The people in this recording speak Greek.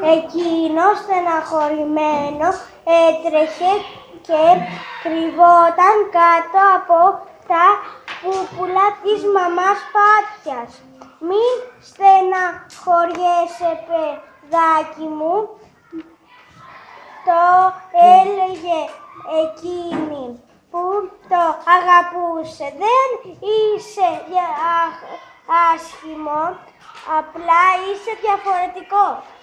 Εκείνο στεναχωρημένο έτρεχε και κρυβόταν κάτω από τα πούπουλα της μαμάς Πάτιας. «Μην στεναχωριέσαι, παιδάκι μου», το έλεγε εκείνη που το αγαπούσε. «Δεν είσαι άσχημο, απλά είσαι διαφορετικό.